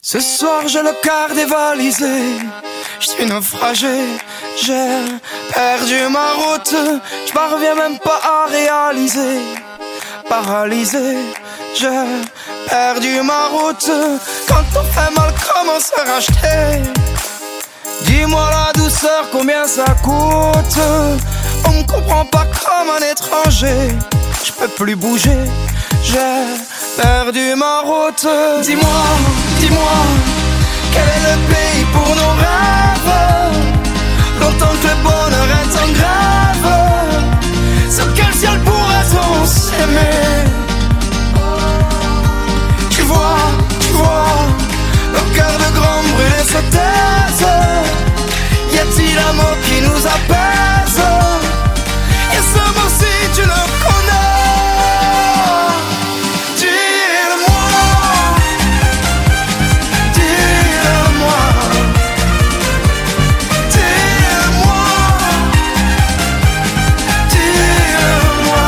Ce soir j'ai le cœur dévalisé, je suis naufragé, j'ai perdu ma route, je parviens même pas à réaliser. Paralysé, j'ai perdu ma route. Quand on fait mal, comment se racheter? Dis-moi la douceur, combien ça coûte? On me comprend pas comme un étranger, je peux plus bouger, j'ai perdu ma route. Dis-moi, dis-moi, quel est le pays pour nos rêves? Longtemps que le bonheur est en grève, sur quel ciel pourrait-on s'aimer? Tu vois, nos cœurs de grand brûlés se taisent. Y a-t-il un mot qui nous apaise? Et ce mot si tu le connais, dis-le-moi, dis-le-moi, dis-le-moi, dis-le-moi.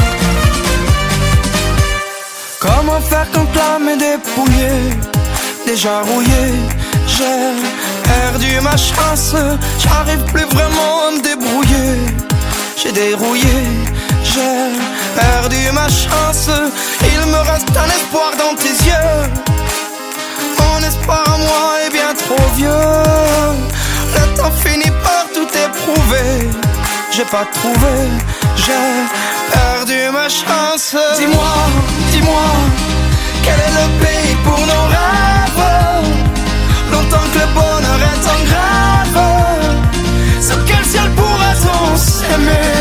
Comment faire quand l'âme est dépouillée, déjà rouillée? J'ai perdu ma chance, j'arrive plus vraiment à me débrouiller. J'ai dérouillé, j'ai perdu ma chance. Il me reste un espoir dans tes yeux. Mon espoir à moi est bien trop vieux. Le temps finit par tout éprouver. J'ai pas trouvé, j'ai perdu ma chance. Dis-moi, dis-moi, quel est le pays pour nos rêves? Longtemps que le bonheur est en grève, sur quel ciel pourrait-on s'aimer?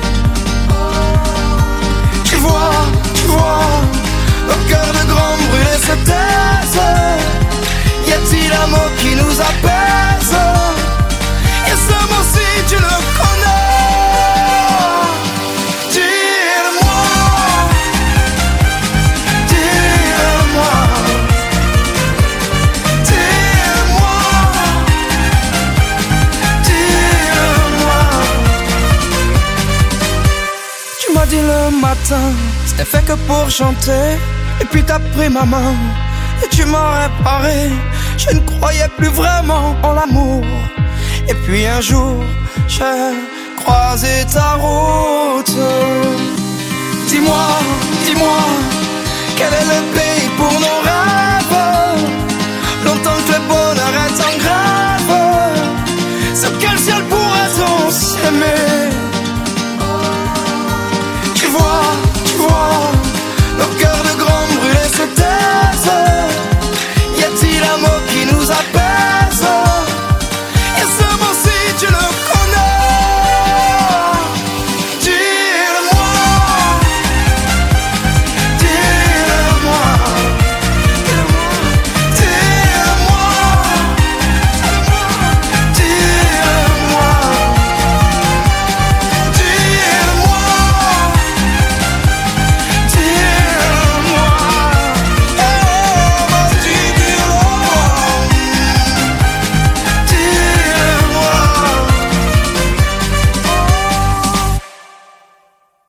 Tu vois, nos cœurs de grands brûlés se taisent. Y a-t-il un mot qui nous apaise? Et ce mot si tu le connais, dis-le-moi, dis-le-moi, dis-le-moi, dis-le-moi. Tu m'as dit le matin, c'était fait que pour chanter. Et puis t'as pris ma main et tu m'as réparé. Je ne croyais plus vraiment en l'amour. Et puis un jour, j'ai croisé ta route. Dis-moi, dis-moi, quel est le pays pour nos rêves?